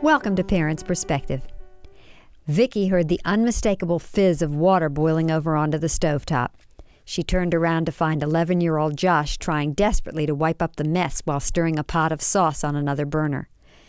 Welcome to Parents' Perspective. Vicki heard the unmistakable fizz of water boiling over onto the stovetop. She turned around to find 11-year-old Josh trying desperately to wipe up the mess while stirring a pot of sauce on another burner.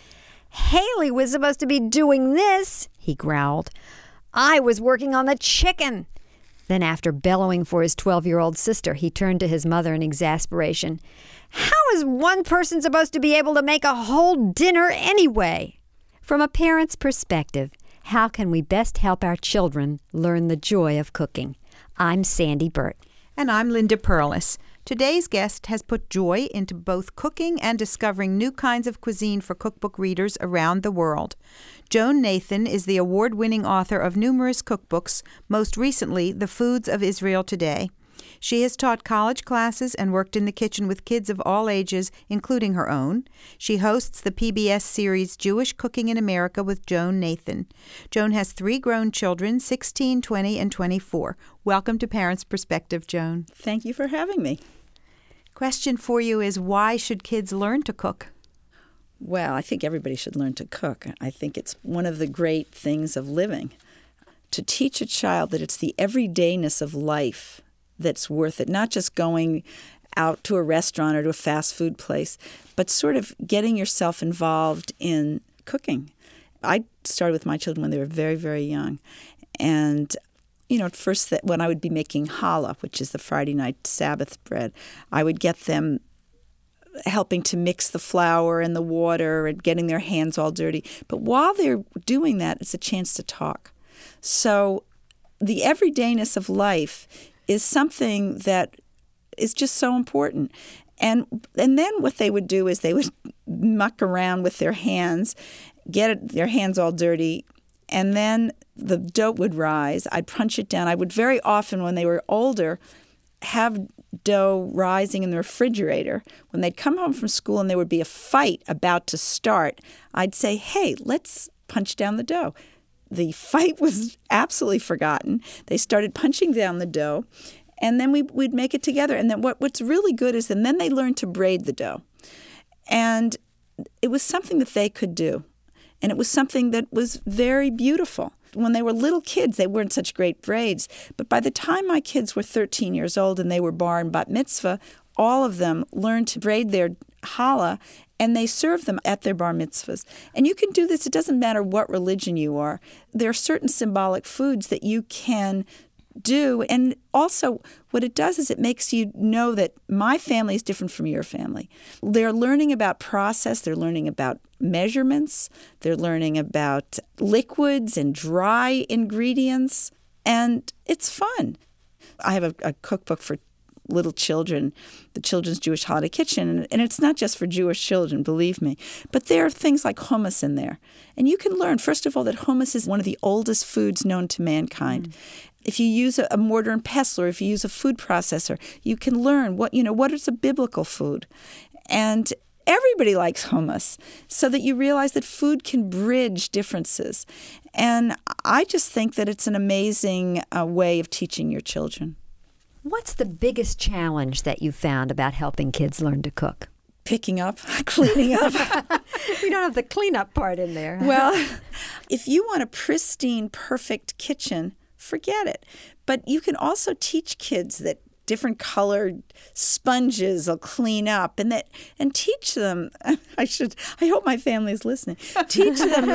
"Haley was supposed to be doing this," he growled. "I was working on the chicken." Then after bellowing for his 12-year-old sister, he turned to his mother in exasperation. "How is one person supposed to be able to make a whole dinner anyway?" From a parent's perspective, how can we best help our children learn the joy of cooking? I'm Sandy Burt. And I'm Linda Perlis. Today's guest has put joy into both cooking and discovering new kinds of cuisine for cookbook readers around the world. Joan Nathan is the award-winning author of numerous cookbooks, most recently The Foods of Israel Today. She has taught college classes and worked in the kitchen with kids of all ages, including her own. She hosts the PBS series Jewish Cooking in America with Joan Nathan. Joan has 3 grown children, 16, 20, and 24. Welcome to Parents' Perspective, Joan. Thank you for having me. Question for you is, why should kids learn to cook? Well, I think everybody should learn to cook. I think it's one of the great things of living. To teach a child that it's the everydayness of life that's worth it, not just going out to a restaurant or to a fast food place, but sort of getting yourself involved in cooking. I started with my children when they were very, very young. And, at first when I would be making challah, which is the Friday night Sabbath bread, I would get them helping to mix the flour and the water and getting their hands all dirty. But while they're doing that, it's a chance to talk. So the everydayness of life is something that is just so important. And then what they would do is they would muck around with their hands, get their hands all dirty, and then the dough would rise. I'd punch it down. I would very often, when they were older, have dough rising in the refrigerator. When they'd come home from school and there would be a fight about to start, I'd say, "Hey, let's punch down the dough." The fight was absolutely forgotten. They started punching down the dough, and then we'd make it together. And then what's really good is then they learned to braid the dough. And it was something that they could do. And it was something that was very beautiful. When they were little kids, they weren't such great braids. But by the time my kids were 13 years old and they were bar and bat mitzvah, all of them learned to braid their challah, and they serve them at their bar mitzvahs. And you can do this. It doesn't matter what religion you are. There are certain symbolic foods that you can do. And also what it does is it makes you know that my family is different from your family. They're learning about process. They're learning about measurements. They're learning about liquids and dry ingredients. And it's fun. I have a cookbook for little children, the Children's Jewish Holiday Kitchen, and it's not just for Jewish children, believe me, but there are things like hummus in there. And you can learn, first of all, that hummus is one of the oldest foods known to mankind. If you use a mortar and pestle, or if you use a food processor, you can learn what is a biblical food. And everybody likes hummus, so that you realize that food can bridge differences. And I just think that it's an amazing way of teaching your children. What's the biggest challenge that you found about helping kids learn to cook? Picking up, cleaning up. We don't have the cleanup part in there. Well, if you want a pristine, perfect kitchen, forget it. But you can also teach kids that different colored sponges will clean up, and teach them. I hope my family is listening. Teach them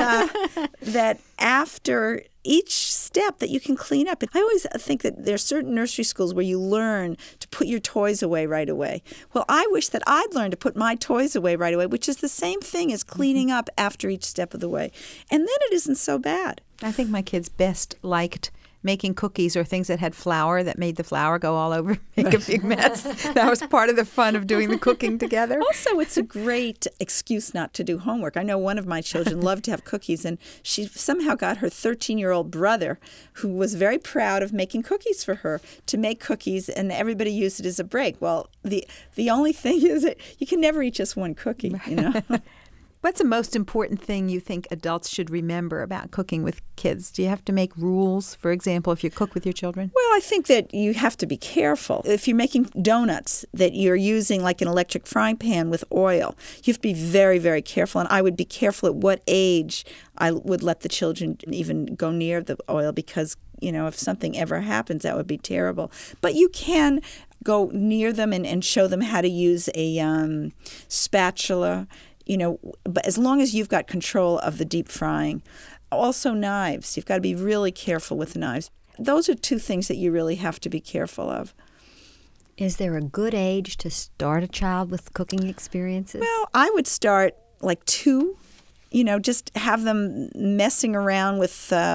that after each step that you can clean up. I always think that there are certain nursery schools where you learn to put your toys away right away. Well, I wish that I'd learned to put my toys away right away, which is the same thing as cleaning up after each step of the way. And then it isn't so bad. I think my kids best liked making cookies or things that had flour that made the flour go all over, make a big mess. That was part of the fun of doing the cooking together. Also, it's a great excuse not to do homework. I know one of my children loved to have cookies, and she somehow got her 13-year-old brother, who was very proud of making cookies for her, to make cookies, and everybody used it as a break. Well, the only thing is that you can never eat just one cookie, What's the most important thing you think adults should remember about cooking with kids? Do you have to make rules, for example, if you cook with your children? Well, I think that you have to be careful. If you're making donuts that you're using like an electric frying pan with oil, you have to be very, very careful. And I would be careful at what age I would let the children even go near the oil because, if something ever happens, that would be terrible. But you can go near them and show them how to use a spatula, but as long as you've got control of the deep frying. Also knives. You've got to be really careful with knives. Those are two things that you really have to be careful of. Is there a good age to start a child with cooking experiences? Well, I would start like 2. Just have them messing around with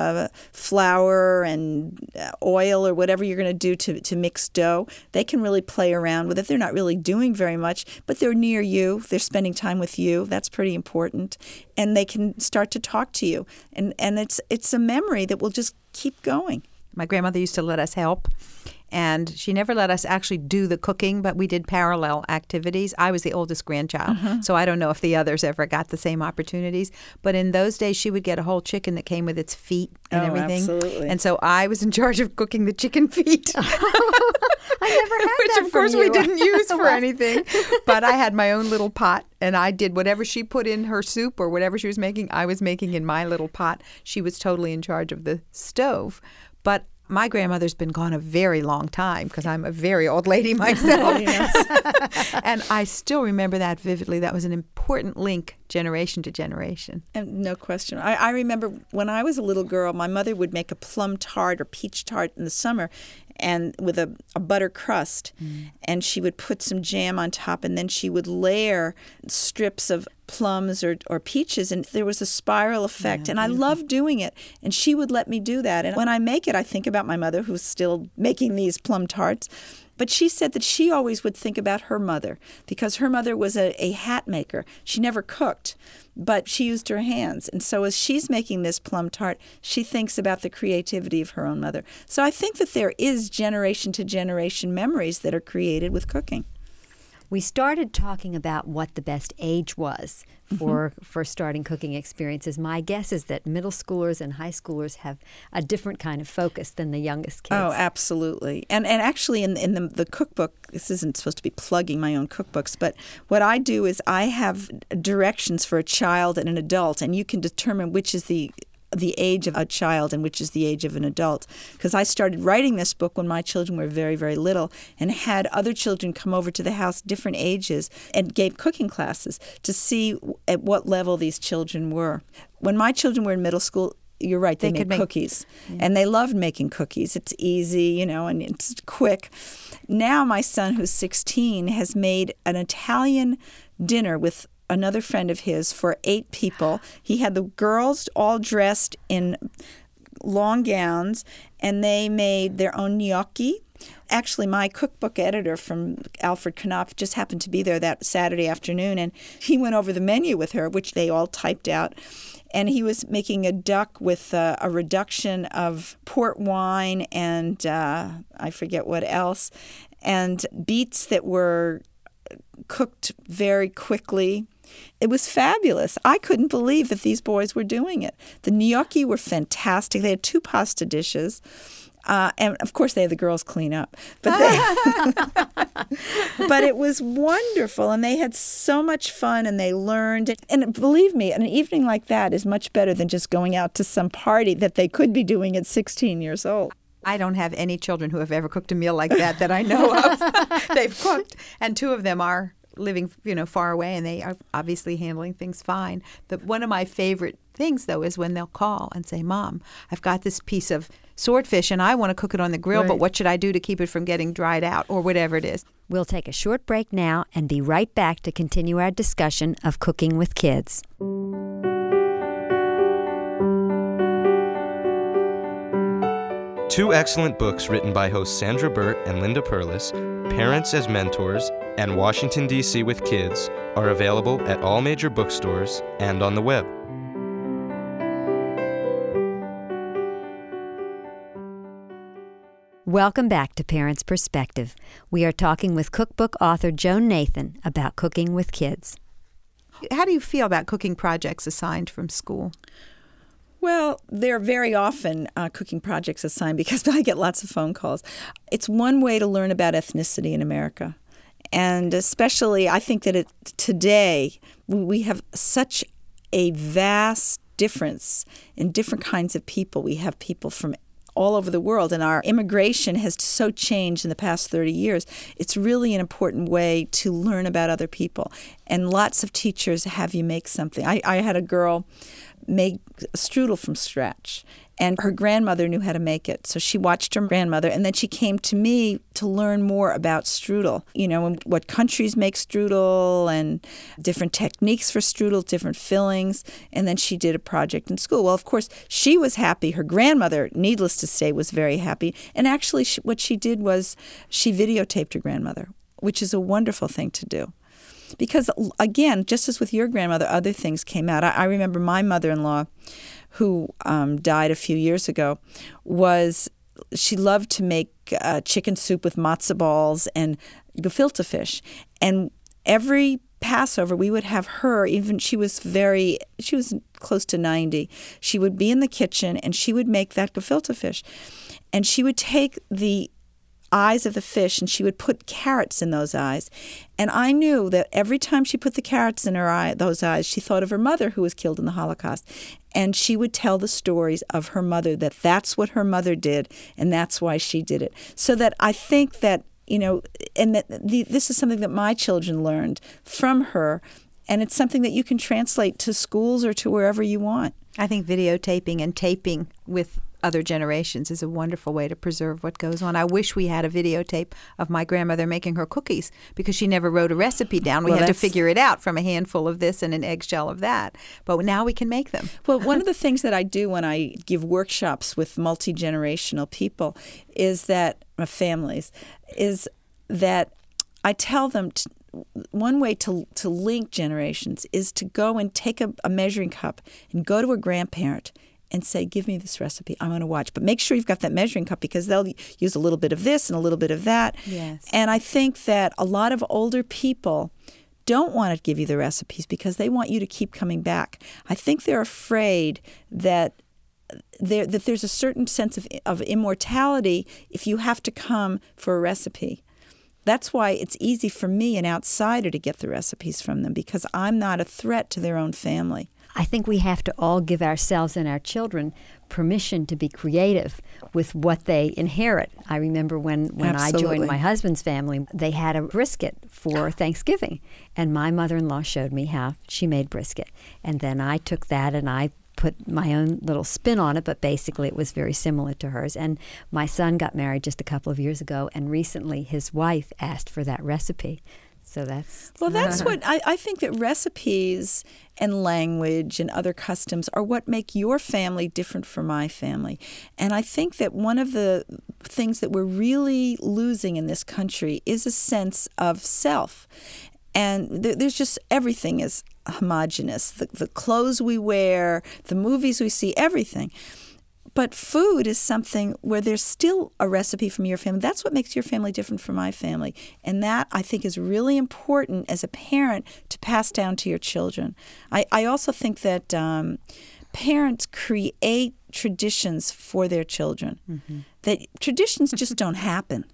flour and oil or whatever you're going to do to mix dough. They can really play around with it. They're not really doing very much, but they're near you. They're spending time with you. That's pretty important. And they can start to talk to you. And it's a memory that will just keep going. My grandmother used to let us help. And she never let us actually do the cooking, but we did parallel activities. I was the oldest grandchild, so I don't know if the others ever got the same opportunities. But in those days, she would get a whole chicken that came with its feet and everything. Absolutely. And so I was in charge of cooking the chicken feet. I never had Which, that of course, from we you. didn't use for anything. But I had my own little pot, and I did whatever she put in her soup or whatever she was making, I was making in my little pot. She was totally in charge of the stove. But my grandmother's been gone a very long time because I'm a very old lady myself. And I still remember that vividly. That was an important link generation to generation. And no question. I remember when I was a little girl, my mother would make a plum tart or peach tart in the summer and with a butter crust. And she would put some jam on top, and then she would layer strips of plums or peaches, and there was a spiral effect. And I loved doing it. And she would let me do that. And when I make it, I think about my mother, who's still making these plum tarts. But she said that she always would think about her mother because her mother was a hat maker. She never cooked, but she used her hands. And so as she's making this plum tart, she thinks about the creativity of her own mother. So I think that there is generation to generation memories that are created with cooking. We started talking about what the best age was for starting cooking experiences. My guess is that middle schoolers and high schoolers have a different kind of focus than the youngest kids. Oh, absolutely. And actually in the cookbook, this isn't supposed to be plugging my own cookbooks, but what I do is I have directions for a child and an adult, and you can determine which is the age of a child and which is the age of an adult. Because I started writing this book when my children were very, very little and had other children come over to the house, different ages, and gave cooking classes to see at what level these children were. When my children were in middle school, you're right, they made cookies. And they loved making cookies. It's easy, and it's quick. Now my son, who's 16, has made an Italian dinner with another friend of his for 8 people. He had the girls all dressed in long gowns, and they made their own gnocchi. Actually, my cookbook editor from Alfred Knopf just happened to be there that Saturday afternoon, and he went over the menu with her, which they all typed out. And he was making a duck with a reduction of port wine and I forget what else, and beets that were cooked very quickly. It was fabulous. I couldn't believe that these boys were doing it. The gnocchi were fantastic. They had 2 pasta dishes. And, of course, they had the girls clean up. But but it was wonderful, and they had so much fun, and they learned. And believe me, an evening like that is much better than just going out to some party that they could be doing at 16 years old. I don't have any children who have ever cooked a meal like that I know of. They've cooked, and 2 of them are living, far away, and they are obviously handling things fine. One of my favorite things, though, is when they'll call and say, "Mom, I've got this piece of swordfish, and I want to cook it on the grill, but what should I do to keep it from getting dried out?" or whatever it is. We'll take a short break now and be right back to continue our discussion of cooking with kids. Two excellent books written by hosts Sandra Burt and Linda Perlis, Parents as Mentors and Washington, D.C. with Kids, are available at all major bookstores and on the web. Welcome back to Parents' Perspective. We are talking with cookbook author Joan Nathan about cooking with kids. How do you feel about cooking projects assigned from school? Well, there are very often cooking projects assigned because I get lots of phone calls. It's one way to learn about ethnicity in America. And especially, I think that today we have such a vast difference in different kinds of people. We have people from all over the world, and our immigration has so changed in the past 30 years. It's really an important way to learn about other people. And lots of teachers have you make something. I had a girl make a strudel from scratch, and her grandmother knew how to make it. So she watched her grandmother, and then she came to me to learn more about strudel, and what countries make strudel and different techniques for strudel, different fillings. And then she did a project in school. Well, of course, she was happy. Her grandmother, needless to say, was very happy. And actually, what she did was she videotaped her grandmother, which is a wonderful thing to do. Because, again, just as with your grandmother, other things came out. I remember my mother-in-law, who died a few years ago, she loved to make chicken soup with matzo balls and gefilte fish. And every Passover, we would have her, she was close to 90. She would be in the kitchen, and she would make that gefilte fish. And she would take the eyes of the fish, and she would put carrots in those eyes. And I knew that every time she put the carrots in those eyes, she thought of her mother who was killed in the Holocaust. And she would tell the stories of her mother, that's what her mother did, and that's why she did it. So that I think that, and that this is something that my children learned from her, and it's something that you can translate to schools or to wherever you want. I think videotaping and taping with other generations is a wonderful way to preserve what goes on. I wish we had a videotape of my grandmother making her cookies because she never wrote a recipe down. We had to figure it out from a handful of this and an eggshell of that. But now we can make them. Well, one of the things that I do when I give workshops with multi-generational people families, is that I tell them one way to link generations is to go and take a measuring cup and go to a grandparent and say, give me this recipe. I want to watch. But make sure you've got that measuring cup because they'll use a little bit of this and a little bit of that. Yes. And I think that a lot of older people don't want to give you the recipes because they want you to keep coming back. I think they're afraid that there's a certain sense of immortality if you have to come for a recipe. That's why it's easy for me, an outsider, to get the recipes from them because I'm not a threat to their own family. I think we have to all give ourselves and our children permission to be creative with what they inherit. I remember when I joined my husband's family, they had a brisket for Thanksgiving, and my mother-in-law showed me how she made brisket. And then I took that and I put my own little spin on it, but basically it was very similar to hers. And my son got married just a couple of years ago, and recently his wife asked for that recipe. So that's what I think, that recipes and language and other customs are what make your family different from my family. And I think that one of the things that we're really losing in this country is a sense of self. And there's just, everything is homogenous. The clothes we wear, the movies we see, everything. But food is something where there's still a recipe from your family. That's what makes your family different from my family. And that, I think, is really important as a parent to pass down to your children. I also think that parents create traditions for their children. Mm-hmm. That traditions just don't happen.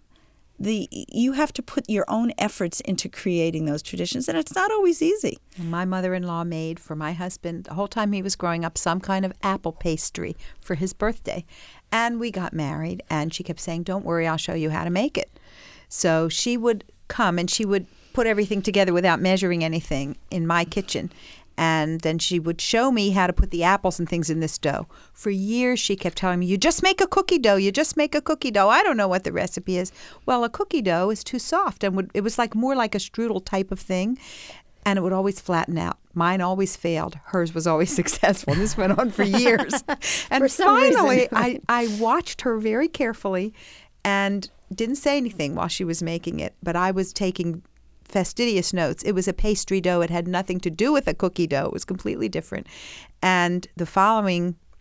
You have to put your own efforts into creating those traditions, and it's not always easy. My mother-in-law made for my husband, the whole time he was growing up, some kind of apple pastry for his birthday. And we got married, and she kept saying, don't worry, I'll show you how to make it. So she would come, and she would put everything together without measuring anything in my kitchen. And then she would show me how to put the apples and things in this dough. For years, she kept telling me, you just make a cookie dough. You just make a cookie dough. I don't know what the recipe is. Well, a cookie dough is too soft. And it was like more like a strudel type of thing. And it would always flatten out. Mine always failed. Hers was always successful. This went on for years. And finally, I watched her very carefully and didn't say anything while she was making it. But I was taking fastidious notes. It was a pastry dough. It had nothing to do with a cookie dough. It was completely different. And the following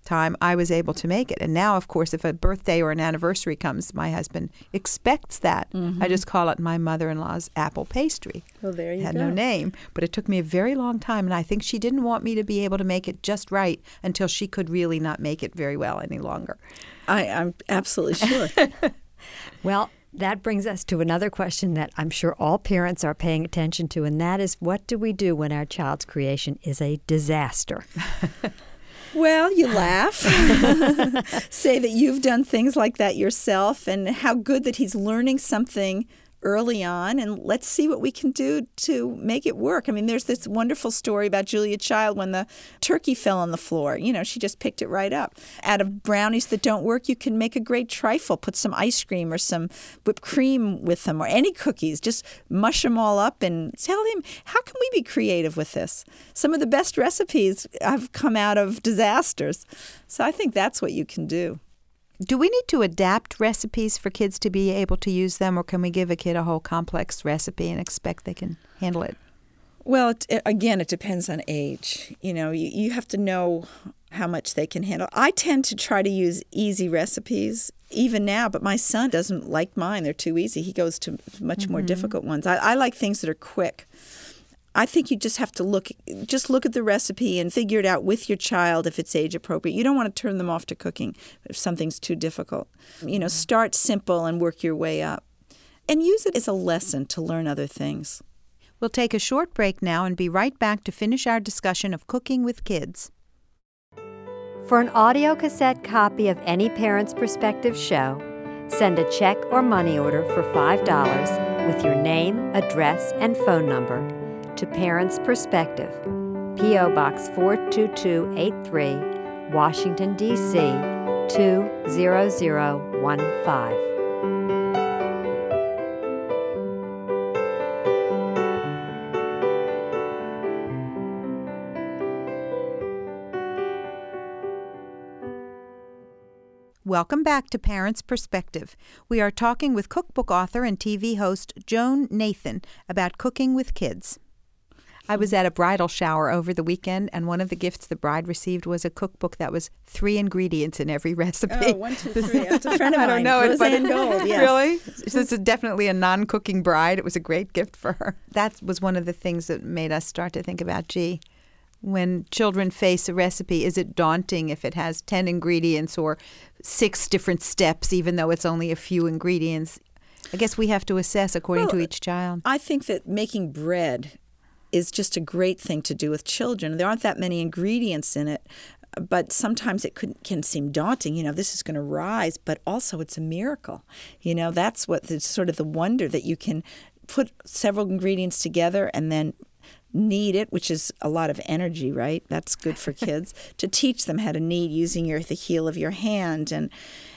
time, I was able to make it. And now, of course, if a birthday or an anniversary comes, my husband expects that. I just call it my mother-in-law's apple pastry. Well, there you It had go. no name, but it took me a very long time, and I think she didn't want me to be able to make it just right until she could really not make it very well any longer. I'm absolutely sure. Well, that brings us to another question that I'm sure all parents are paying attention to, and that is, what do we do when our child's creation is a disaster? Well, you laugh, say that you've done things like that yourself, and how good that he's learning something early on, and let's see what we can do to make it work. I mean, there's this wonderful story about Julia Child when the turkey fell on the floor. You know, she just picked it right up. Out of brownies that don't work, you can make a great trifle. Put some ice cream or some whipped cream with them, or any cookies. Just mush them all up and tell him, how can we be creative with this? Some of the best recipes have come out of disasters. So I think that's what you can do. Do we need to adapt recipes for kids to be able to use them, or can we give a kid a whole complex recipe and expect they can handle it? Well, again, it depends on age. You know, you have to know how much they can handle. I tend to try to use easy recipes even now, but my son doesn't like mine. They're too easy. He goes to much more difficult ones. I like things that are quick. I think you just have to look at the recipe and figure it out with your child if it's age appropriate. You don't want to turn them off to cooking if something's too difficult. You know, start simple and work your way up. And use it as a lesson to learn other things. We'll take a short break now and be right back to finish our discussion of cooking with kids. For an audio cassette copy of any Parent's Perspective show, send a check or money order for $5 with your name, address, and phone number to Parents Perspective, P.O. Box 42283, Washington, D.C. 20015. Welcome back to Parents Perspective. We are talking with cookbook author and TV host Joan Nathan about cooking with kids. I was at a bridal shower over the weekend, and one of the gifts the bride received was a cookbook that was 3 ingredients in every recipe. Oh, 1, 2, 3. That's a friend of mine. I don't know it, but Roseanne Gold, yes. Really? So this is definitely a non-cooking bride. It was a great gift for her. That was one of the things that made us start to think about, when children face a recipe, is it daunting if it has 10 ingredients or 6 different steps, even though it's only a few ingredients? I guess we have to assess according to each child. I think that making bread is just a great thing to do with children. There aren't that many ingredients in it, but sometimes it can seem daunting. You know, this is going to rise, but also it's a miracle. You know, that's what sort of the wonder that you can put several ingredients together and then knead it, which is a lot of energy, right? That's good for kids to teach them how to knead using the heel of your hand, and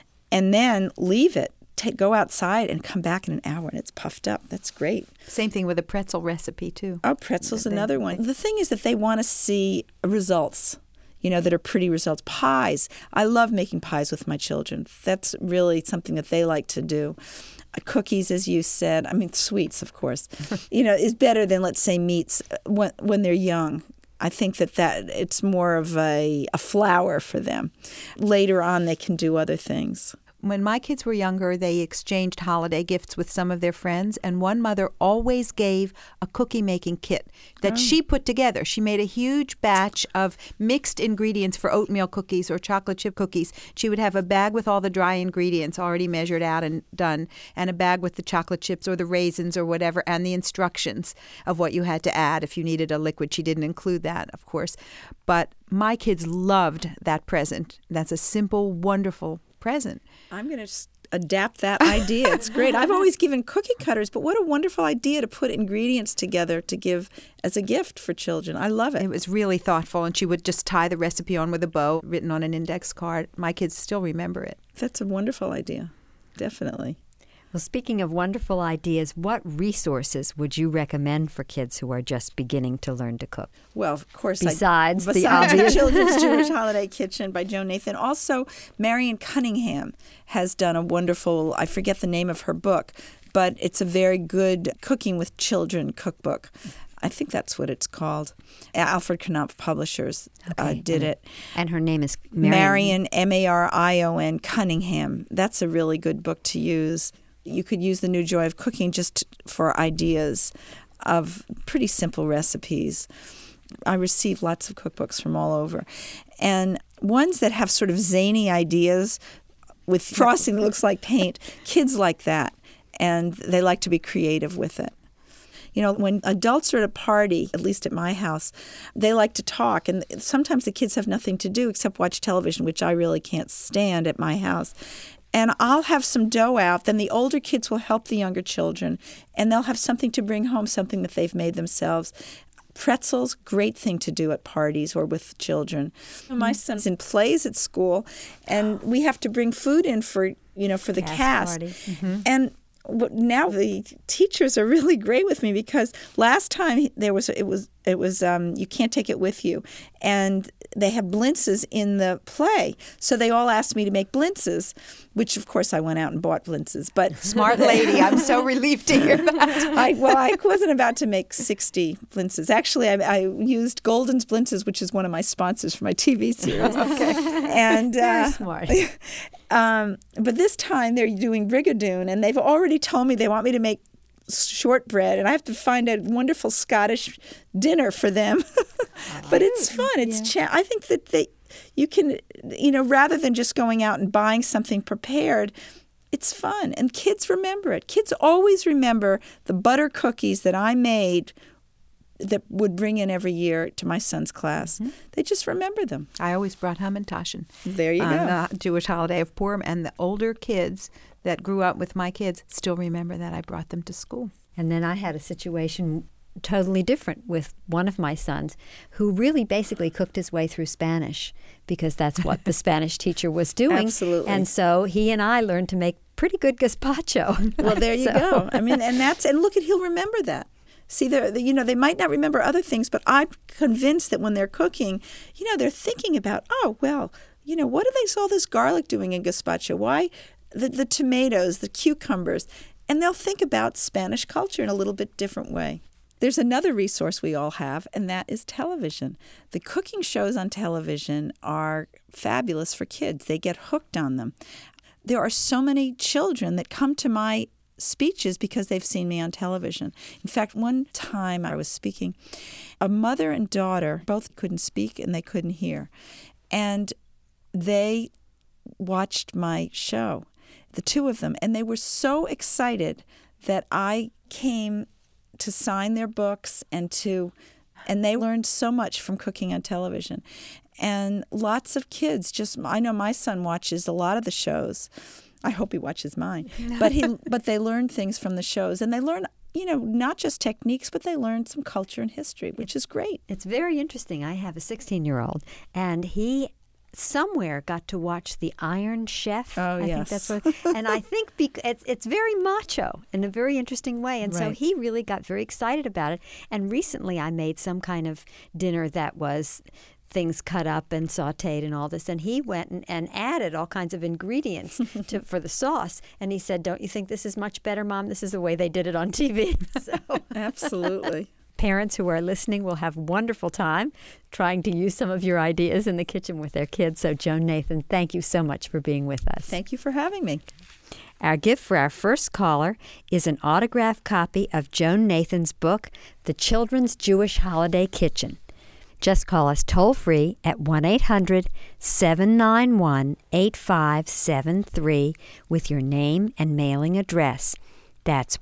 then leave it. Go outside and come back in an hour and it's puffed up. That's great. Same thing with a pretzel recipe too. Oh, pretzel's another one. The thing is that they want to see results, you know, that are pretty results. Pies. I love making pies with my children. That's really something that they like to do. Cookies, as you said, I mean, sweets, of course, you know, is better than, let's say, meats when they're young. I think that it's more of a flower for them. Later on, they can do other things. When my kids were younger, they exchanged holiday gifts with some of their friends, and one mother always gave a cookie-making kit that she put together. She made a huge batch of mixed ingredients for oatmeal cookies or chocolate chip cookies. She would have a bag with all the dry ingredients already measured out and done, and a bag with the chocolate chips or the raisins or whatever, and the instructions of what you had to add. If you needed a liquid, she didn't include that, of course. But my kids loved that present. That's a simple, wonderful present. I'm going to adapt that idea. It's great. I've always given cookie cutters, but what a wonderful idea to put ingredients together to give as a gift for children. I love it. It was really thoughtful, and she would just tie the recipe on with a bow written on an index card. My kids still remember it. That's a wonderful idea. Definitely. Well, speaking of wonderful ideas, what resources would you recommend for kids who are just beginning to learn to cook? Well, of course, besides the obvious Children's Jewish Holiday Kitchen by Joan Nathan. Also, Marion Cunningham has done a wonderful, I forget the name of her book, but it's a very good cooking with children cookbook. I think that's what it's called. Alfred Knopf Publishers did it. And her name is Marion, Marion Cunningham. That's a really good book to use. You could use The New Joy of Cooking just for ideas of pretty simple recipes. I receive lots of cookbooks from all over. And ones that have sort of zany ideas with frosting that looks like paint, kids like that. And they like to be creative with it. You know, when adults are at a party, at least at my house, they like to talk. And sometimes the kids have nothing to do except watch television, which I really can't stand at my house. And I'll have some dough out. Then the older kids will help the younger children. And they'll have something to bring home, something that they've made themselves. Pretzels, great thing to do at parties or with children. My son's in plays at school, and we have to bring food in for the cast. And now the teachers are really great with me, because last time it was you can't take it with you, and they have blintzes in the play, so they all asked me to make blintzes, which of course I went out and bought blintzes. But smart lady, I'm so relieved to hear that. I wasn't about to make 60 blintzes. Actually, I used Golden's Blintzes, which is one of my sponsors for my TV series. And very smart. But this time they're doing Brigadoon, and they've already told me they want me to make shortbread, and I have to find a wonderful Scottish dinner for them. But it's fun. It's I think that you can, rather than just going out and buying something prepared, it's fun. And kids remember it. Kids always remember the butter cookies that I made that would bring in every year to my son's class. They just remember them. I always brought Hamantaschen. There you go. On the Jewish holiday of Purim, and the older kids that grew up with my kids still remember that I brought them to school. And then I had a situation totally different with one of my sons, who really basically cooked his way through Spanish, because that's what the Spanish teacher was doing. Absolutely. And so he and I learned to make pretty good gazpacho. Well, there you go. I mean, and look he'll remember that. See, they might not remember other things, but I'm convinced that when they're cooking, they're thinking about, what are all this garlic doing in gazpacho? Why the tomatoes, the cucumbers? And they'll think about Spanish culture in a little bit different way. There's another resource we all have, and that is television. The cooking shows on television are fabulous for kids. They get hooked on them. There are so many children that come to my speeches because they've seen me on television. In fact, one time I was speaking, a mother and daughter both couldn't speak and they couldn't hear. And they watched my show, the two of them, and they were so excited that I came to sign their books and they learned so much from cooking on television. And lots of kids I know my son watches a lot of the shows. I hope he watches mine. But they learn things from the shows, and they learn, not just techniques, but they learn some culture and history, which is great. It's very interesting. I have a 16-year-old, and he somewhere got to watch The Iron Chef. Oh, yes. I think that's what, and I think it's very macho in a very interesting way. And so he really got very excited about it. And recently I made some kind of dinner that was things cut up and sautéed and all this. And he went and added all kinds of ingredients for the sauce. And he said, "Don't you think this is much better, Mom? This is the way they did it on TV." So. Absolutely. Parents who are listening will have a wonderful time trying to use some of your ideas in the kitchen with their kids. So, Joan Nathan, thank you so much for being with us. Thank you for having me. Our gift for our first caller is an autographed copy of Joan Nathan's book, The Children's Jewish Holiday Kitchen. Just call us toll-free at 1-800-791-8573 with your name and mailing address. That's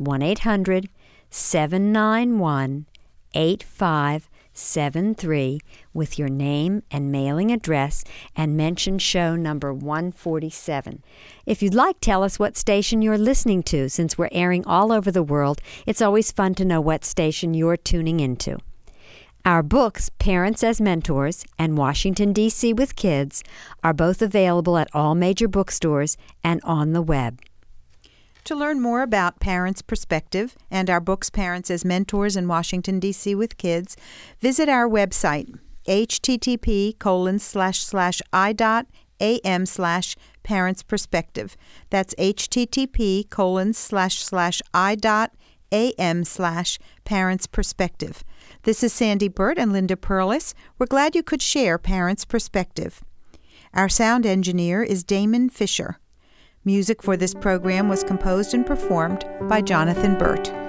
1-800-791-8573 with your name and mailing address, and mention show number 147. If you'd like, tell us what station you're listening to. Since we're airing all over the world, it's always fun to know what station you're tuning into. Our books, Parents as Mentors and Washington, D.C. with Kids, are both available at all major bookstores and on the web. To learn more about Parents' Perspective and our books, Parents as Mentors in Washington, D.C. with Kids, visit our website, http://i.am/parentsperspective. That's http://i.am/parentsperspective. am/Parents Perspective. This is Sandy Burt and Linda Perlis. We're glad you could share Parents Perspective. Our sound engineer is Damon Fisher. Music for this program was composed and performed by Jonathan Burt.